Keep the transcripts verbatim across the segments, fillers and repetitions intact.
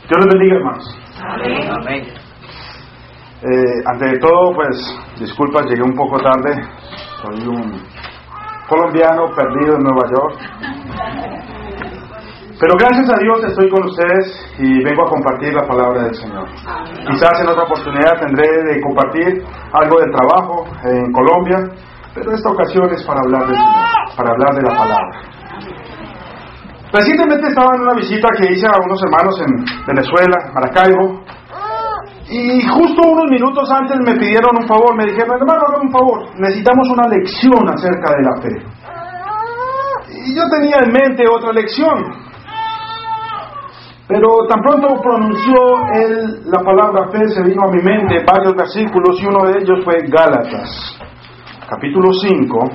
Dios les bendiga, hermanos. Amén. Amén. Eh, ante todo, pues, disculpas, llegué un poco tarde. Soy un colombiano perdido en Nueva York. Pero gracias a Dios estoy con ustedes y vengo a compartir la palabra del Señor. Quizás en otra oportunidad tendré de compartir algo del trabajo en Colombia, pero esta ocasión es para hablar del Señor, para hablar de la palabra. Recientemente estaba en una visita que hice a unos hermanos en Venezuela, Maracaibo, y justo unos minutos antes me pidieron un favor, me dijeron: hermano, hágame un favor, necesitamos una lección acerca de la fe. Y yo tenía en mente otra lección, pero tan pronto pronunció él la palabra fe, se vino a mi mente varios versículos, y uno de ellos fue Gálatas, capítulo cinco,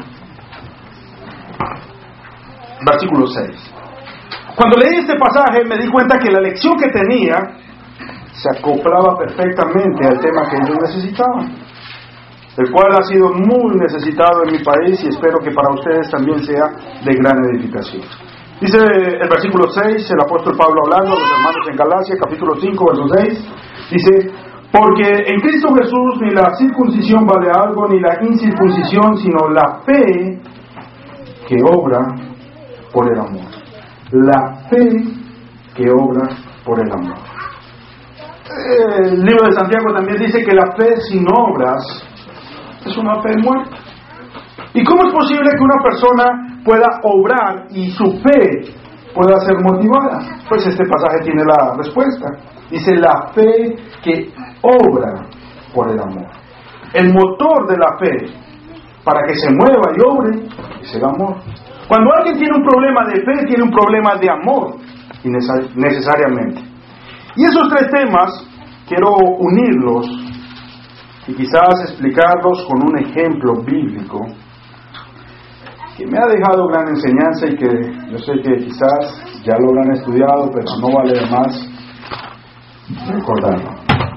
versículo seis. Cuando leí este pasaje me di cuenta que la lección que tenía se acoplaba perfectamente al tema que ellos necesitaban, el cual ha sido muy necesitado en mi país y espero que para ustedes también sea de gran edificación. Dice el versículo seis, el apóstol Pablo hablando a los hermanos en Galacia, capítulo cinco, verso seis, dice: porque en Cristo Jesús ni la circuncisión vale algo, ni la incircuncisión, sino la fe que obra por el amor. La fe que obra por el amor. El libro de Santiago también dice que la fe sin obras es una fe muerta. ¿Y cómo es posible que una persona pueda obrar y su fe pueda ser motivada? Pues este pasaje tiene la respuesta. Dice: la fe que obra por el amor. El motor de la fe para que se mueva y obre es el amor. Cuando alguien tiene un problema de fe, tiene un problema de amor, necesariamente. Y esos tres temas quiero unirlos y quizás explicarlos con un ejemplo bíblico que me ha dejado gran enseñanza y que yo sé que quizás ya lo han estudiado, pero no vale de más recordarlo.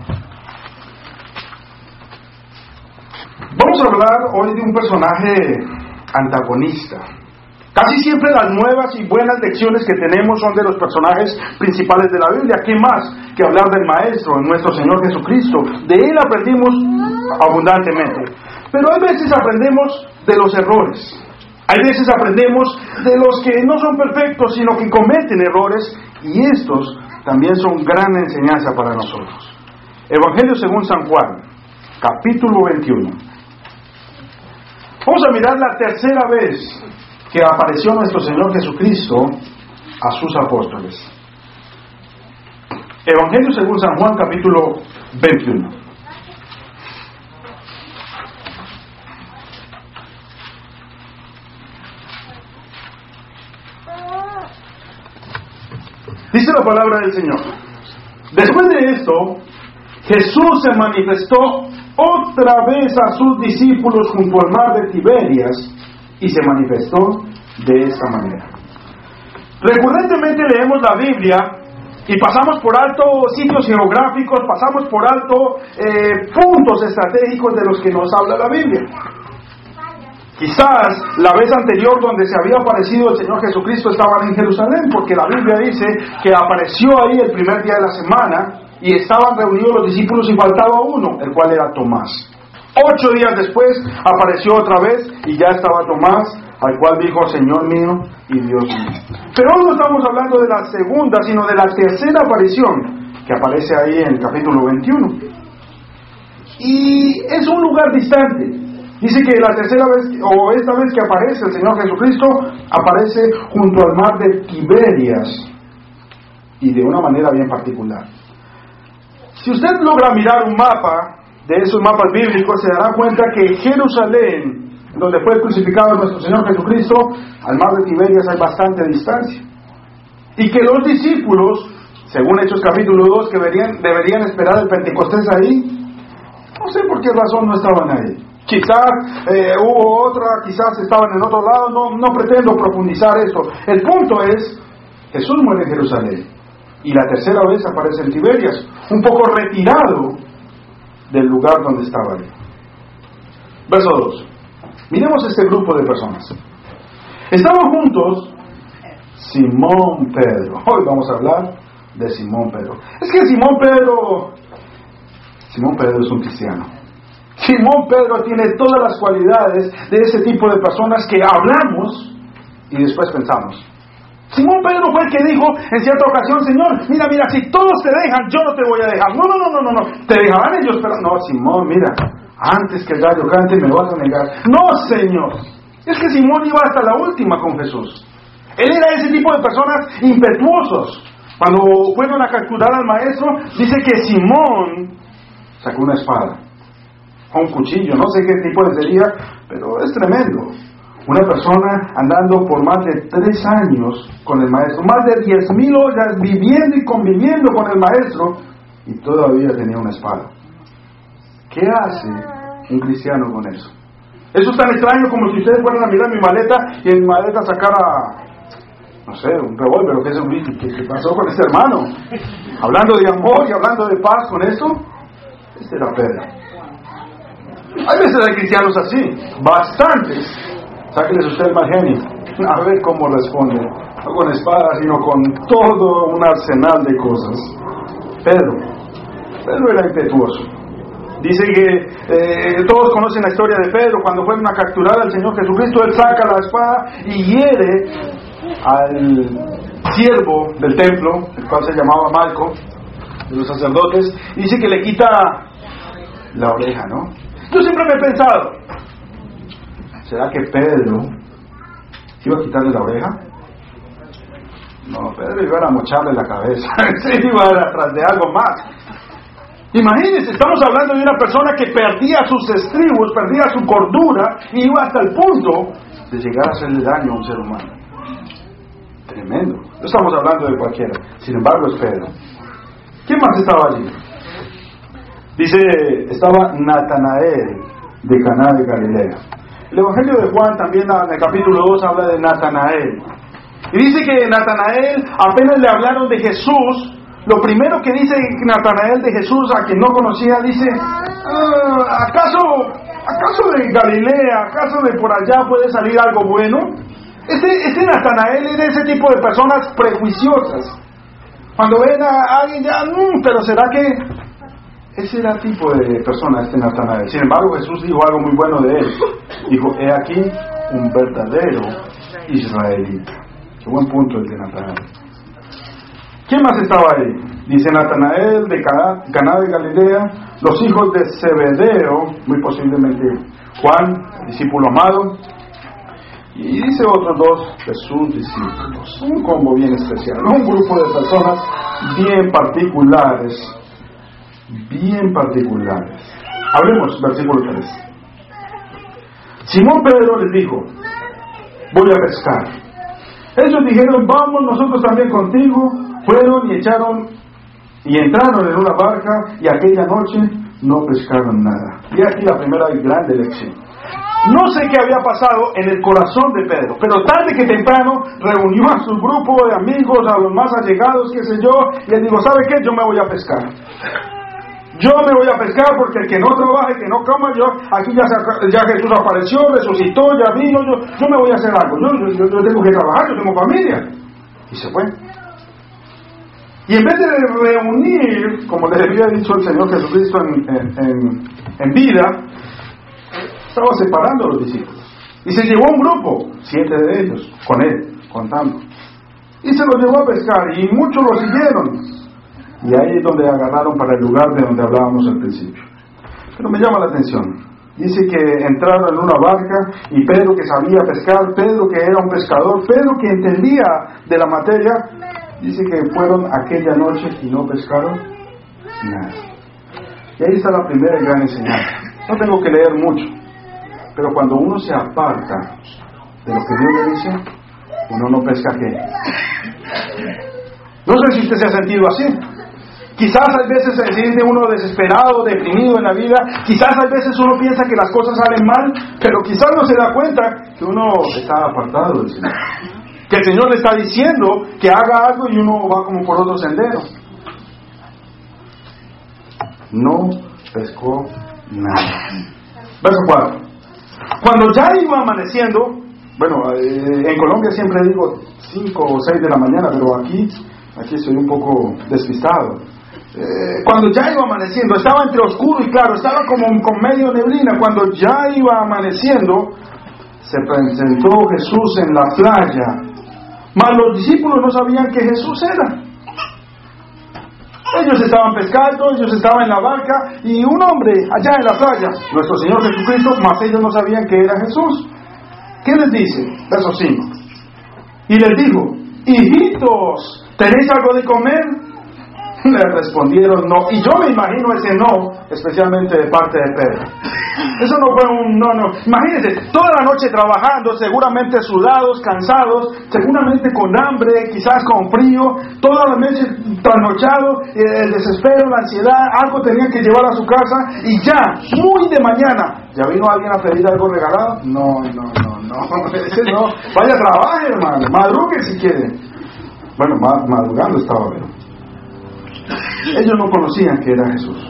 Vamos a hablar hoy de un personaje antagonista. Casi siempre las nuevas y buenas lecciones que tenemos son de los personajes principales de la Biblia. ¿Qué más que hablar del Maestro, nuestro Señor Jesucristo? De Él aprendimos abundantemente. Pero hay veces aprendemos de los errores. Hay veces aprendemos de los que no son perfectos, sino que cometen errores. Y estos también son gran enseñanza para nosotros. Evangelio según San Juan, capítulo veintiuno. Vamos a mirar la tercera vez que apareció nuestro Señor Jesucristo a sus apóstoles. Evangelio según San Juan, capítulo veintiuno. Dice la palabra del Señor: después de esto, Jesús se manifestó otra vez a sus discípulos junto al mar de Tiberias, y se manifestó de esta manera. Recurrentemente leemos la Biblia y pasamos por alto sitios geográficos, pasamos por alto eh, puntos estratégicos de los que nos habla la Biblia. Quizás la vez anterior donde se había aparecido el Señor Jesucristo estaba en Jerusalén, porque la Biblia dice que apareció ahí el primer día de la semana y estaban reunidos los discípulos y faltaba uno, el cual era Tomás. Ocho días después apareció otra vez y ya estaba Tomás, al cual dijo: Señor mío y Dios mío. Pero hoy no estamos hablando de la segunda, sino de la tercera aparición que aparece ahí en el capítulo veintiuno. Y es un lugar distante. Dice que la tercera vez, o esta vez que aparece el Señor Jesucristo, aparece junto al mar de Tiberias, y de una manera bien particular. Si usted logra mirar un mapa de esos mapas bíblicos, se dará cuenta que Jerusalén, donde fue crucificado nuestro Señor Jesucristo, al mar de Tiberias hay bastante distancia. Y que los discípulos, según Hechos capítulo dos, que deberían, deberían esperar el Pentecostés ahí, no sé por qué razón no estaban ahí. Quizás eh, hubo otra, quizás estaban en otro lado, no, no pretendo profundizar esto. El punto es, Jesús muere en Jerusalén y la tercera vez aparece en Tiberias, un poco retirado del lugar donde estaba él. Verso dos. Miremos este grupo de personas. Estaban juntos Simón Pedro. Hoy vamos a hablar de Simón Pedro. Es que Simón Pedro, Simón Pedro es un cristiano. Simón Pedro tiene todas las cualidades de ese tipo de personas que hablamos y después pensamos. Simón Pedro fue el que dijo en cierta ocasión: Señor, mira, mira, si todos te dejan, yo no te voy a dejar. No, no, no, no, no, no. Te dejarán ellos, pero no, Simón, mira, antes que el gallo cante me vas a negar. No, Señor. Es que Simón iba hasta la última con Jesús. Él era ese tipo de personas impetuosos. Cuando fueron a capturar al maestro, dice que Simón sacó una espada o un cuchillo, no sé qué tipo de sería, pero es tremendo. Una persona andando por más de tres años con el maestro, más de diez mil horas viviendo y conviviendo con el maestro, y todavía tenía una espada. ¿Qué hace un cristiano con eso? Eso es tan extraño como si ustedes fueran a mirar mi maleta y en mi maleta sacara, no sé, un revólver, o qué es un bicho. ¿Qué, ¿Qué pasó con este hermano? Hablando de amor y hablando de paz con eso. Este era Pedro. Hay veces hay cristianos así, bastantes. Sáqueles usted el mal genio, a ver cómo responde. No con espadas, sino con todo un arsenal de cosas. Pedro, Pedro era impetuoso. Dice que eh, todos conocen la historia de Pedro. Cuando fueron a capturar al Señor Jesucristo, él saca la espada y hiere al siervo del templo, el cual se llamaba Malco, de los sacerdotes. Dice que le quita la oreja, ¿no? Yo siempre me he pensado, ¿será que Pedro iba a quitarle la oreja? No, Pedro iba a mocharle la cabeza. Él iba atrás de algo más. Imagínense, estamos hablando de una persona que perdía sus estribos, perdía su cordura y iba hasta el punto de llegar a hacerle daño a un ser humano. Tremendo. No estamos hablando de cualquiera. Sin embargo, es Pedro. ¿Quién más estaba allí? Dice, estaba Natanael de Caná de Galilea. El Evangelio de Juan también en el capítulo dos habla de Natanael. Y dice que Natanael, apenas le hablaron de Jesús, lo primero que dice Natanael de Jesús, a quien no conocía, dice, ah, ¿acaso, ¿acaso de Galilea, acaso de por allá puede salir algo bueno? Este, este Natanael es de ese tipo de personas prejuiciosas. Cuando ven a alguien ya, mmm, pero ¿será que...? Ese era el tipo de persona, este Natanael. Sin embargo, Jesús dijo algo muy bueno de él. Dijo, he aquí un verdadero israelita. Qué buen punto el de Natanael. ¿Quién más estaba ahí? Dice Natanael de Caná, Caná de Galilea, los hijos de Zebedeo, muy posiblemente Juan, discípulo amado, y dice otros dos de sus discípulos. Un combo bien especial, un grupo de personas bien particulares, bien particulares. Hablemos, versículo tres. Simón Pedro les dijo, voy a pescar. Ellos dijeron, vamos nosotros también contigo. Fueron y echaron y entraron en una barca, y aquella noche no pescaron nada. Y aquí la primera y grande lección. No sé qué había pasado en el corazón de Pedro, pero tarde que temprano reunió a su grupo de amigos, a los más allegados, qué sé yo, y él dijo, ¿sabe qué? Yo me voy a pescar. Yo me voy a pescar porque el que no trabaje, que no coma, yo, aquí ya, ya Jesús apareció, resucitó, ya vino, yo, yo me voy a hacer algo. Yo, yo, yo tengo que trabajar, yo tengo familia. Y se fue. Y en vez de reunir, como les había dicho el Señor Jesucristo en, en, en, en vida, estaba separando a los discípulos. Y se llevó un grupo, siete de ellos, con él, contando. Y se los llevó a pescar, y muchos lo siguieron. Y ahí es donde agarraron para el lugar de donde hablábamos al principio. Pero me llama la atención. Dice que entraron en una barca, y Pedro, que sabía pescar, Pedro, que era un pescador, Pedro, que entendía de la materia, dice que fueron aquella noche y no pescaron nada. Y ahí está la primera gran enseñanza. No tengo que leer mucho, pero cuando uno se aparta de lo que Dios le dice, uno no pesca qué. No sé si usted se ha sentido así. Quizás hay veces se siente uno desesperado, deprimido en la vida. Quizás hay veces uno piensa que las cosas salen mal, pero quizás no se da cuenta que uno está apartado del Señor. Que el Señor le está diciendo que haga algo y uno va como por otro sendero. No pescó nada. Verso cuatro. Cuando ya iba amaneciendo, bueno, eh, en Colombia siempre digo cinco o seis de la mañana, pero aquí aquí estoy un poco despistado. Eh, cuando ya iba amaneciendo, estaba entre oscuro y claro, estaba como con medio neblina. Cuando ya iba amaneciendo, se presentó Jesús en la playa, mas los discípulos no sabían que Jesús era. Ellos estaban pescando, ellos estaban en la barca, y un hombre allá en la playa, nuestro Señor Jesucristo, mas ellos no sabían que era Jesús. ¿Qué les dice? Verso cinco. Y les dijo: hijitos, ¿tenéis algo de comer? Le respondieron no. Y yo me imagino ese no, especialmente de parte de Pedro. Eso no fue un no, no. Imagínense, toda la noche trabajando, seguramente sudados, cansados, seguramente con hambre, quizás con frío, toda la noche trasnochados, el desespero, la ansiedad, algo tenían que llevar a su casa, y ya, muy de mañana, ¿ya vino alguien a pedir algo regalado? No, no, no, no, ese no. Vaya, trabaje, hermano, madrugue si quiere. Bueno, madrugando estaba, pero ellos no conocían que era Jesús.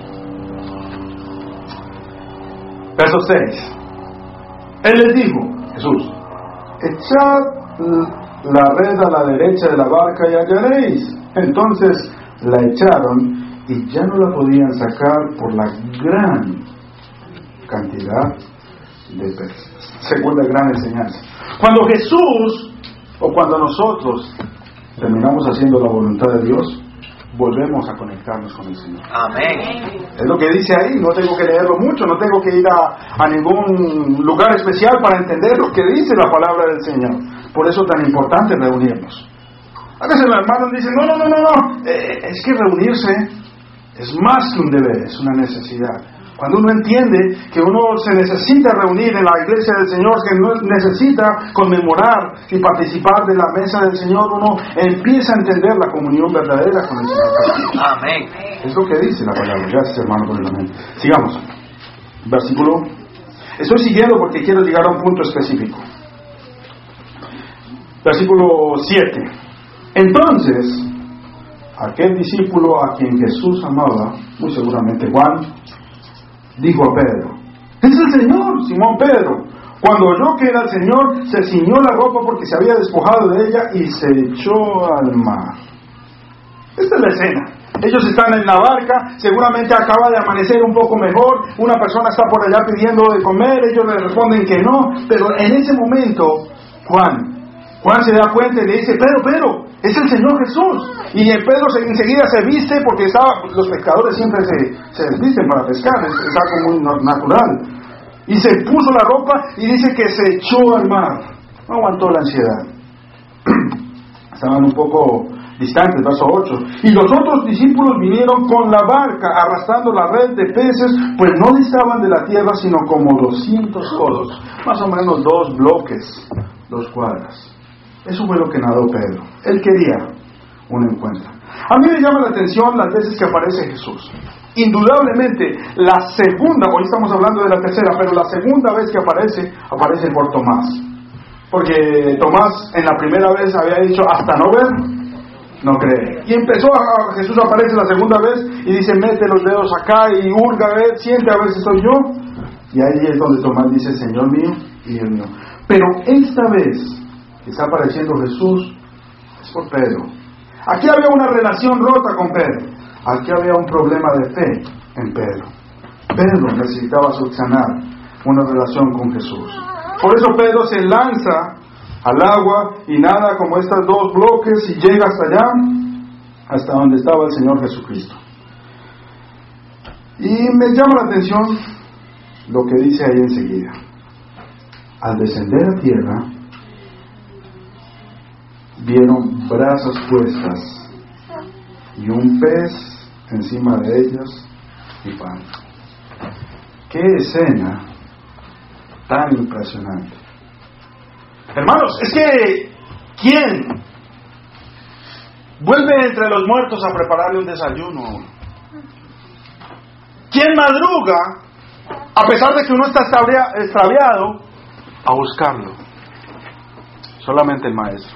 Verso seis. Él les dijo, Jesús: echad la red a la derecha de la barca y hallaréis. Entonces la echaron y ya no la podían sacar por la gran cantidad de peces. Segunda gran enseñanza. Cuando Jesús, o cuando nosotros terminamos haciendo la voluntad de Dios, volvemos a conectarnos con el Señor. Amén. Es lo que dice ahí, no tengo que leerlo mucho, no tengo que ir a, a ningún lugar especial para entender lo que dice la palabra del Señor. Por eso es tan importante reunirnos. A veces los hermanos dicen, no, no, no, no, no, eh, es que reunirse es más que un deber, es una necesidad. Cuando uno entiende que uno se necesita reunir en la iglesia del Señor, que uno necesita conmemorar y participar de la mesa del Señor, uno empieza a entender la comunión verdadera con el Señor. Amén. Es lo que dice la palabra. Gracias, hermano, por el amén. Sigamos. Versículo. Estoy siguiendo porque quiero llegar a un punto específico. Versículo siete. Entonces, aquel discípulo a quien Jesús amaba, muy seguramente Juan, dijo a Pedro: es el Señor, Simón Pedro. Cuando oyó que era el Señor, se ciñó la ropa porque se había despojado de ella y se echó al mar. Esta es la escena. Ellos están en la barca, seguramente acaba de amanecer un poco mejor, una persona está por allá pidiendo de comer, ellos le responden que no, pero en ese momento, Juan, Juan se da cuenta y le dice: Pedro, Pedro, es el Señor Jesús. Y Pedro se, enseguida se viste, porque estaba, los pescadores siempre se, se desvisten para pescar, es, es algo muy natural. Y se puso la ropa y dice que se echó al mar. No aguantó la ansiedad. Estaban un poco distantes, verso ocho. Y los otros discípulos vinieron con la barca, arrastrando la red de peces, pues no distaban de la tierra sino como doscientos codos, más o menos dos bloques, dos cuadras. Eso fue lo que nadó Pedro. Él quería un encuentro. A mí me llama la atención las veces que aparece Jesús. Indudablemente, la segunda, hoy estamos hablando de la tercera, pero la segunda vez que aparece, aparece por Tomás. Porque Tomás en la primera vez había dicho: hasta no ver, no cree. Y empezó a, Jesús aparece la segunda vez y dice: mete los dedos acá y hurga a ver, siente a ver si soy yo. Y ahí es donde Tomás dice: Señor mío y Dios mío. Pero esta vez que está apareciendo Jesús es por Pedro. Aquí había una relación rota con Pedro. Aquí había un problema de fe en Pedro. Pedro necesitaba subsanar una relación con Jesús. Por eso Pedro se lanza al agua y nada como estos dos bloques y llega hasta allá, hasta donde estaba el Señor Jesucristo. Y me llama la atención lo que dice ahí enseguida. Al descender a tierra, vieron brasas puestas y un pez encima de ellas y pan. ¡Qué escena tan impresionante! Hermanos, es que ¿quién vuelve entre los muertos a prepararle un desayuno? ¿Quién madruga, a pesar de que uno está extraviado, a buscarlo? Solamente el Maestro.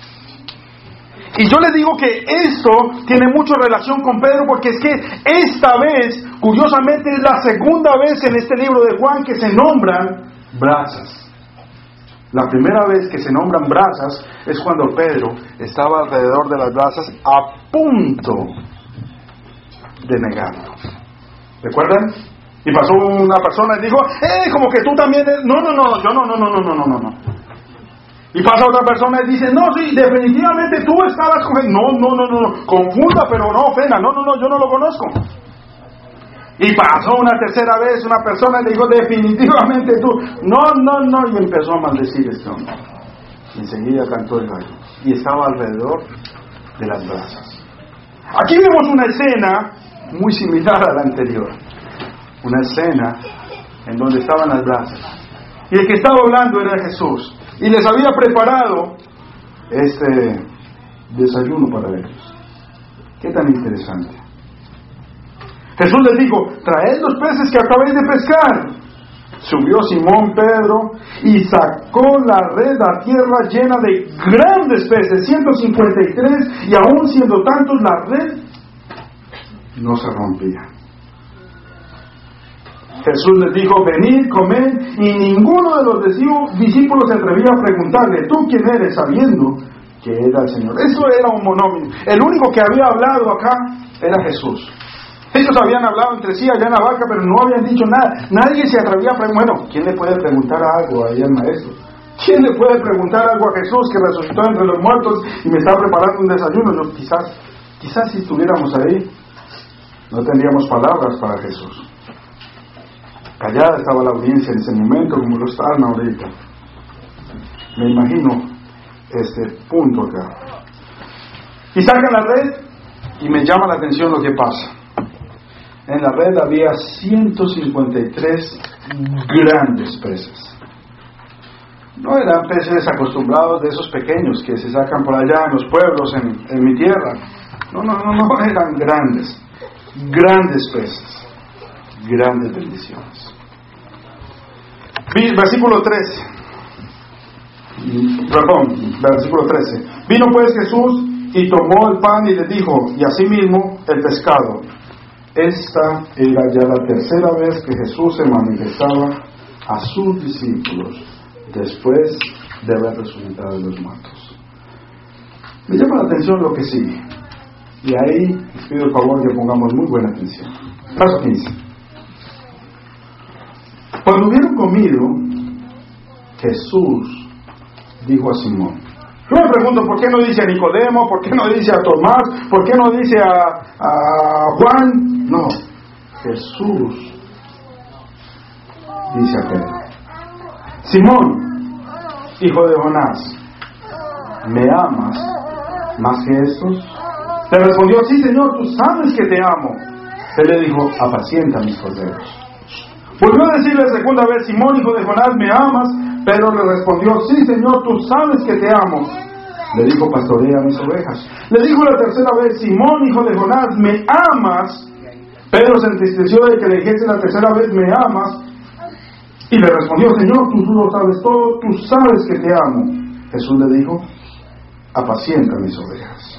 Y yo les digo que esto tiene mucha relación con Pedro, porque es que esta vez, curiosamente, es la segunda vez en este libro de Juan que se nombran brasas. La primera vez que se nombran brasas es cuando Pedro estaba alrededor de las brasas a punto de negarlo. ¿Recuerdan? Y pasó una persona y dijo, ¡eh, como que tú también eres! No, no, no, yo no, no, no, no, no, no, no. Y pasa otra persona y dice, no, sí, definitivamente tú estabas con él. No, no, no, no, no, confunda, pero no ofenda. No, no, no, yo no lo conozco. Y pasó una tercera vez una persona y le dijo, definitivamente tú. No, no, no, y empezó a maldecir este hombre. Y enseguida cantó el gallo. Y estaba alrededor de las brasas. Aquí vemos una escena muy similar a la anterior. Una escena en donde estaban las brasas. Y el que estaba hablando era Jesús. Y les había preparado este desayuno para ellos. Qué tan interesante. Jesús les dijo, traed los peces que acabáis de pescar. Subió Simón Pedro y sacó la red a tierra llena de grandes peces, ciento cincuenta y tres, y aún siendo tantos la red no se rompía. Jesús les dijo, venid, comed, y ninguno de los discípulos se atrevía a preguntarle, ¿tú quién eres? Sabiendo que era el Señor. Eso era un monómino. El único que había hablado acá era Jesús. Ellos habían hablado entre sí allá en la barca, pero no habían dicho nada. Nadie se atrevía a preguntar. Bueno, ¿quién le puede preguntar algo ahí al maestro? ¿Quién le puede preguntar algo a Jesús que resucitó entre los muertos y me está preparando un desayuno? Yo, quizás, quizás si estuviéramos ahí, no tendríamos palabras para Jesús. Callada estaba la audiencia en ese momento, como lo están ahorita. Me imagino este punto acá. Y sacan la red y me llama la atención lo que pasa. En la red había ciento cincuenta y tres grandes peces. No eran peces acostumbrados de esos pequeños que se sacan por allá en los pueblos, en, en mi tierra. No, no, no, no, eran grandes. Grandes peces. Grandes bendiciones. Versículo trece. Perdón, versículo trece. Vino pues Jesús y tomó el pan y le dijo, y asimismo el pescado. Esta era ya la tercera vez que Jesús se manifestaba a sus discípulos después de haber resucitado de los muertos. Me llama la atención lo que sigue. Y ahí les pido el favor que pongamos muy buena atención. Verso quince. Cuando hubieron comido, Jesús dijo a Simón. Yo me pregunto, ¿por qué no dice a Nicodemo? ¿Por qué no dice a Tomás? ¿Por qué no dice a, a Juan? No, Jesús dice a Pedro. Simón, hijo de Jonás, ¿me amas más que estos? Le respondió, sí, Señor, tú sabes que te amo. Él le dijo, apacienta mis corderos. Volvió a decirle la segunda vez, Simón, hijo de Jonás, ¿me amas? Pedro le respondió, sí, Señor, tú sabes que te amo. Le dijo, pastorea mis ovejas. Le dijo la tercera vez, Simón, hijo de Jonás, ¿me amas? Pedro se entristeció de que le dijese la tercera vez, ¿me amas? Y le respondió, Señor, tú, tú lo sabes todo, tú sabes que te amo. Jesús le dijo, apacienta mis ovejas.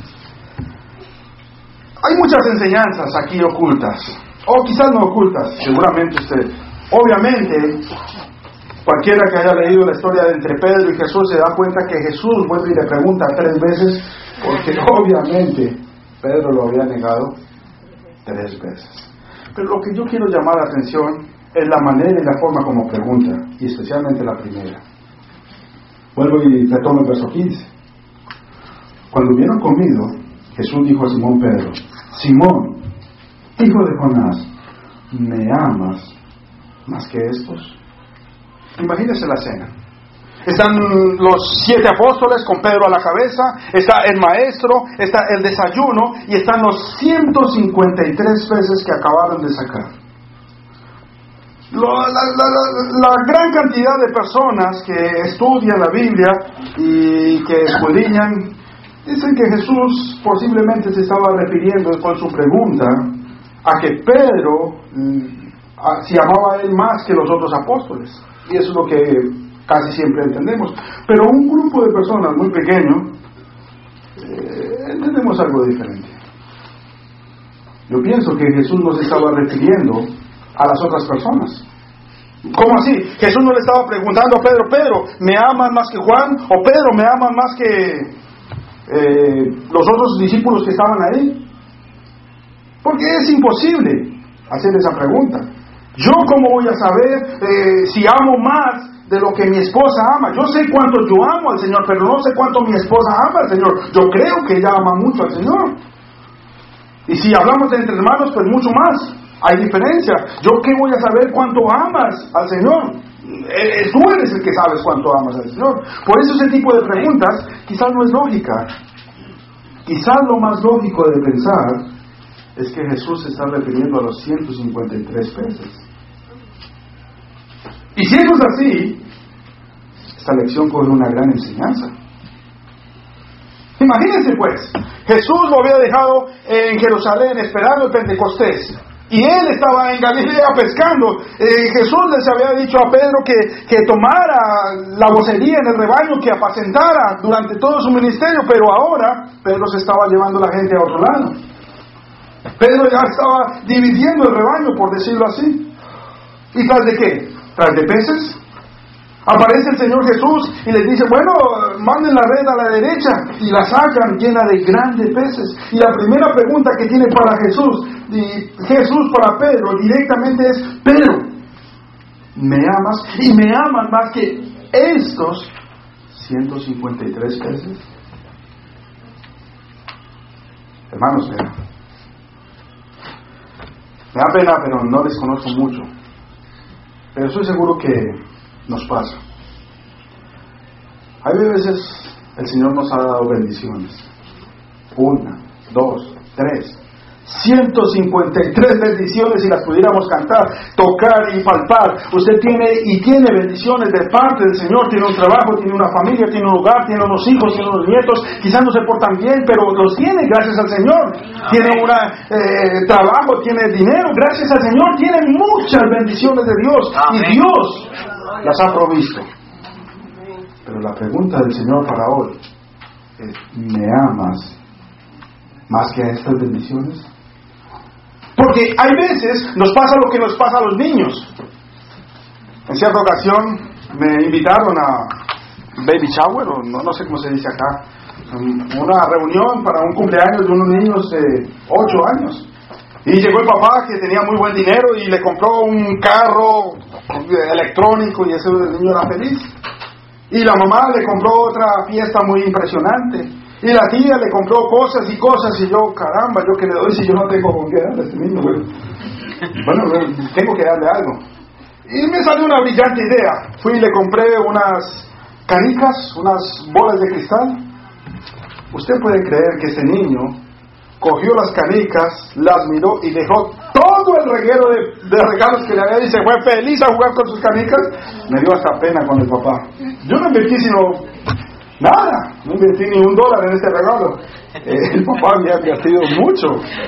Hay muchas enseñanzas aquí ocultas, o quizás no ocultas, seguramente usted, obviamente, cualquiera que haya leído la historia de entre Pedro y Jesús se da cuenta que Jesús vuelve y le pregunta tres veces, porque obviamente Pedro lo había negado tres veces. Pero lo que yo quiero llamar la atención es la manera y la forma como pregunta, y especialmente la primera. Vuelvo y retomo el verso quince. Cuando hubieron comido, Jesús dijo a Simón Pedro, Simón, hijo de Jonás, ¿me amas más que estos? Imagínense la escena. Están los siete apóstoles con Pedro a la cabeza, está el maestro, está el desayuno y están los ciento cincuenta y tres peces que acabaron de sacar. Lo, la, la, la, la gran cantidad de personas que estudian la Biblia y que escudriñan dicen que Jesús posiblemente se estaba refiriendo con su pregunta a que Pedro a, si amaba a él más que los otros apóstoles. Y eso es lo que casi siempre entendemos. Pero un grupo de personas muy pequeño eh, entendemos algo diferente. Yo pienso que Jesús no se estaba refiriendo a las otras personas. ¿Cómo así? Jesús no le estaba preguntando a Pedro, Pedro, ¿me amas más que Juan? ¿O Pedro, me amas más que eh, los otros discípulos que estaban ahí? Porque es imposible hacer esa pregunta. ¿Yo cómo voy a saber eh, si amo más de lo que mi esposa ama? Yo sé cuánto yo amo al Señor, pero no sé cuánto mi esposa ama al Señor. Yo creo que ella ama mucho al Señor. Y si hablamos entre hermanos, pues mucho más. Hay diferencia. ¿Yo qué voy a saber cuánto amas al Señor? Eh, tú eres el que sabes cuánto amas al Señor. Por eso ese tipo de preguntas quizás no es lógica. Quizás lo más lógico de pensar es que Jesús se está refiriendo a los ciento cincuenta y tres peces. Y si eso es así, esta lección coge una gran enseñanza. Imagínense pues, Jesús lo había dejado en Jerusalén esperando el Pentecostés, y él estaba en Galilea pescando. eh, Jesús les había dicho a Pedro que, que tomara la vocería en el rebaño, que apacentara durante todo su ministerio, pero ahora Pedro se estaba llevando a la gente a otro lado. Pedro ya estaba dividiendo el rebaño, por decirlo así. ¿Y tras de qué? ¿Tras de peces? Aparece el Señor Jesús y les dice, bueno, manden la red a la derecha, y la sacan llena de grandes peces. Y la primera pregunta que tiene para Jesús, y Jesús para Pedro directamente es, Pedro, ¿me amas? ¿Y me aman más que estos ciento cincuenta y tres peces? Hermanos, me da pena, pero no les conozco mucho. Pero estoy seguro que nos pasa. Hay veces el Señor nos ha dado bendiciones. Una, dos, tres. ciento cincuenta y tres bendiciones, si las pudiéramos cantar, tocar y palpar. Usted tiene y tiene bendiciones de parte del Señor. Tiene un trabajo, tiene una familia, tiene un hogar, tiene unos hijos, tiene unos nietos. Quizás no se portan bien, pero los tiene gracias al Señor. Tiene un eh, trabajo, tiene dinero, gracias al Señor. Tiene muchas bendiciones de Dios. Amén. Y Dios las ha provisto. Pero la pregunta del Señor para hoy es, ¿me amas más que a estas bendiciones? Porque hay veces nos pasa lo que nos pasa a los niños. En cierta ocasión me invitaron a baby shower, o no, no sé cómo se dice acá, una reunión para un cumpleaños de unos niños de ocho años. Y llegó el papá, que tenía muy buen dinero, y le compró un carro electrónico, y ese niño era feliz. Y la mamá le compró otra fiesta muy impresionante. Y la tía le compró cosas y cosas, y yo, caramba, ¿yo qué le doy si yo no tengo con qué darle a este niño? Bueno, bueno, tengo que darle algo. Y me salió una brillante idea. Fui y le compré unas canicas, unas bolas de cristal. Usted puede creer que este niño cogió las canicas, las miró y dejó todo el reguero de, de regalos que le había, y se fue feliz a jugar con sus canicas. Me dio hasta pena con el papá. Yo no invertí sino nada, no invertí ni un dólar en este regalo. Eh, el papá había invertido mucho.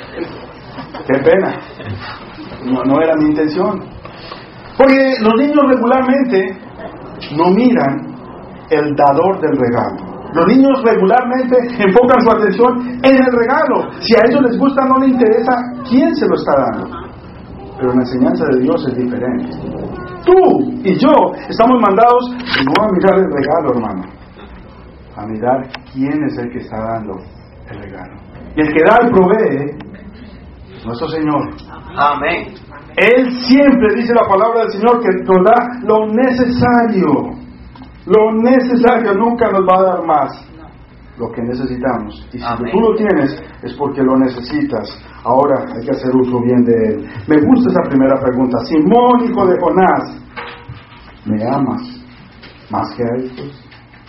Qué pena. No, no era mi intención. Porque los niños regularmente no miran el dador del regalo. Los niños regularmente enfocan su atención en el regalo. Si a ellos les gusta, no les interesa quién se lo está dando. Pero la enseñanza de Dios es diferente. Tú y yo estamos mandados no a mirar el regalo, hermano, a mirar quién es el que está dando el regalo. Y el que da y provee es nuestro Señor. Amén. Él siempre, dice la palabra del Señor, que nos da lo necesario. Lo necesario, nunca nos va a dar más. Lo que necesitamos. Y si Amén. Tú lo tienes, es porque lo necesitas. Ahora hay que hacer uso bien de él. Me gusta esa primera pregunta. Simón, hijo de Jonás, ¿me amas más que a estos?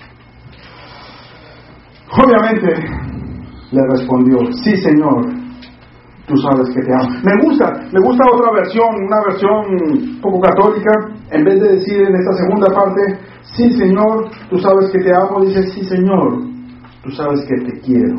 Obviamente le respondió, sí, Señor, tú sabes que te amo. Me gusta, me gusta otra versión, una versión un poco católica. En vez de decir en esta segunda parte, sí, Señor, tú sabes que te amo, dice, sí, Señor, tú sabes que te quiero.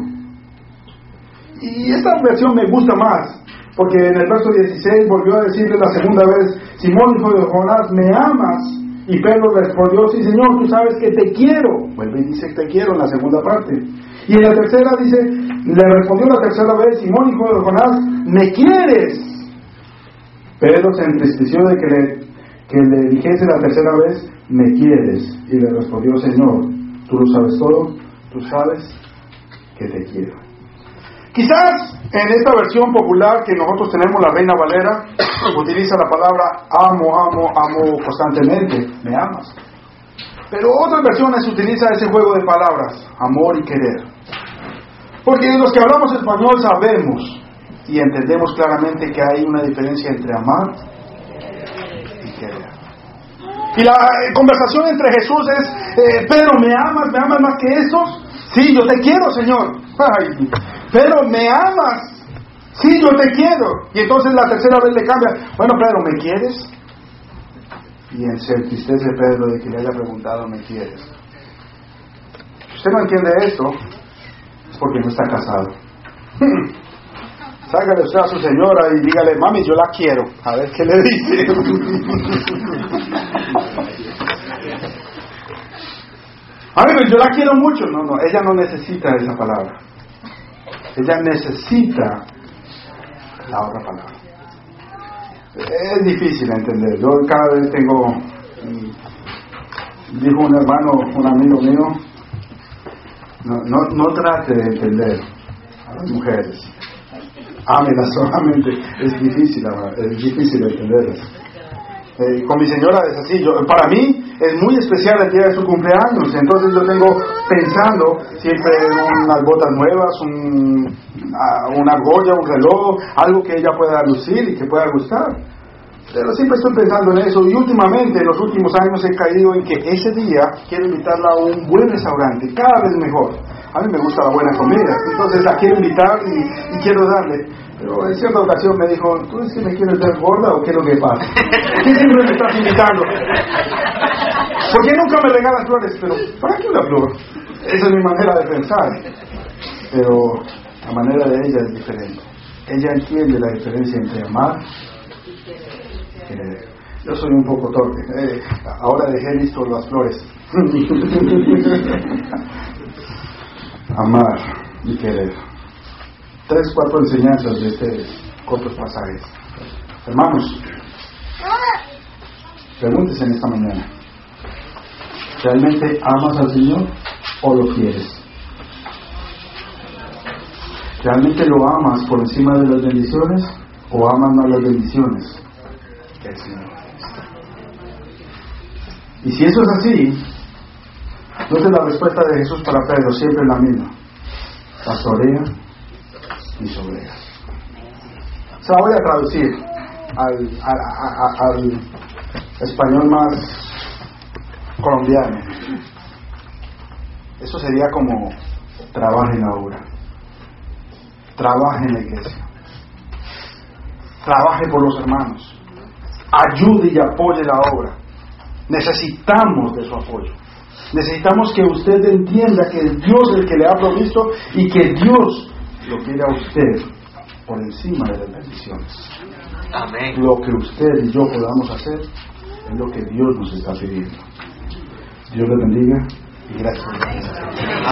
Y esta versión me gusta más, porque en el verso dieciséis volvió a decirle la segunda vez, Simón, hijo de Jonás, ¿me amas? Y Pedro respondió, sí, Señor, tú sabes que te quiero. Vuelve y dice, te quiero en la segunda parte. Y en la tercera dice, le respondió la tercera vez, Simón, hijo de Jonás, ¿me quieres? Pedro se entristeció de que le que le dijese la tercera vez, ¿me quieres? Y le respondió, Señor, tú lo sabes todo, tú sabes que te quiero. Quizás en esta versión popular que nosotros tenemos, la Reina Valera, utiliza la palabra amo, amo, amo constantemente, me amas. Pero otras versiones utilizan ese juego de palabras, amor y querer. Porque los que hablamos español sabemos y entendemos claramente que hay una diferencia entre amar y querer. Y la conversación entre Jesús es, eh, Pedro, ¿me amas? ¿Me amas más que estos? Sí, yo te quiero, Señor. Ay, Pedro, ¿me amas? Sí, yo te quiero. Y entonces la tercera vez le cambia, bueno, Pedro, ¿me quieres? Y en se entristece Pedro de que le haya preguntado, ¿me quieres? Si usted no entiende esto, es porque no está casado. Sácale usted a su señora y dígale, mami, yo la quiero. A ver qué le dice. A ver, yo la quiero mucho. No, no, ella no necesita esa palabra. Ella necesita la otra palabra. Es difícil entender. Yo cada vez tengo, dijo un hermano, un amigo mío, no, no, no trate de entender a las mujeres. Ámelas solamente. Es difícil, es difícil entenderlas. Eh, con mi señora es así. Yo, para mí es muy especial el día de su cumpleaños. Entonces yo tengo pensando siempre unas botas nuevas, un, una argolla, un reloj, algo que ella pueda lucir y que pueda gustar. Pero siempre estoy pensando en eso. Y últimamente, en los últimos años, he caído en que ese día quiero invitarla a un buen restaurante, cada vez mejor. A mí me gusta la buena comida, entonces la quiero invitar y, y quiero darle. Pero en cierta ocasión me dijo, ¿tú es que me quieres ver gorda o qué es lo que pasa? ¿Qué siempre me estás invitando? ¿Por qué nunca me regalas flores? Pero, ¿para qué una flor? Esa es mi manera de pensar. Pero la manera de ella es diferente. Ella entiende la diferencia entre amar y querer. Yo soy un poco torpe. Eh, ahora dejé listo las flores. Amar y querer. Tres, cuatro enseñanzas de estos cortos pasajes. Hermanos, pregúntese en esta mañana, ¿realmente amas al Señor o lo quieres? ¿Realmente lo amas por encima de las bendiciones o amas más las bendiciones que el Señor? Y si eso es así, entonces la respuesta de Jesús para Pedro siempre es la misma: pastorea mis ovejas. Se la voy a traducir al, al, al, al español más colombiano. Eso sería como: trabaje en la obra, trabaje en la iglesia, trabaje por los hermanos, ayude y apoye la obra. Necesitamos de su apoyo. Necesitamos que usted entienda que es Dios el que le ha provisto y que Dios lo quiere a usted por encima de las bendiciones. Amén. Lo que usted y yo podamos hacer es lo que Dios nos está pidiendo. Dios le bendiga y gracias.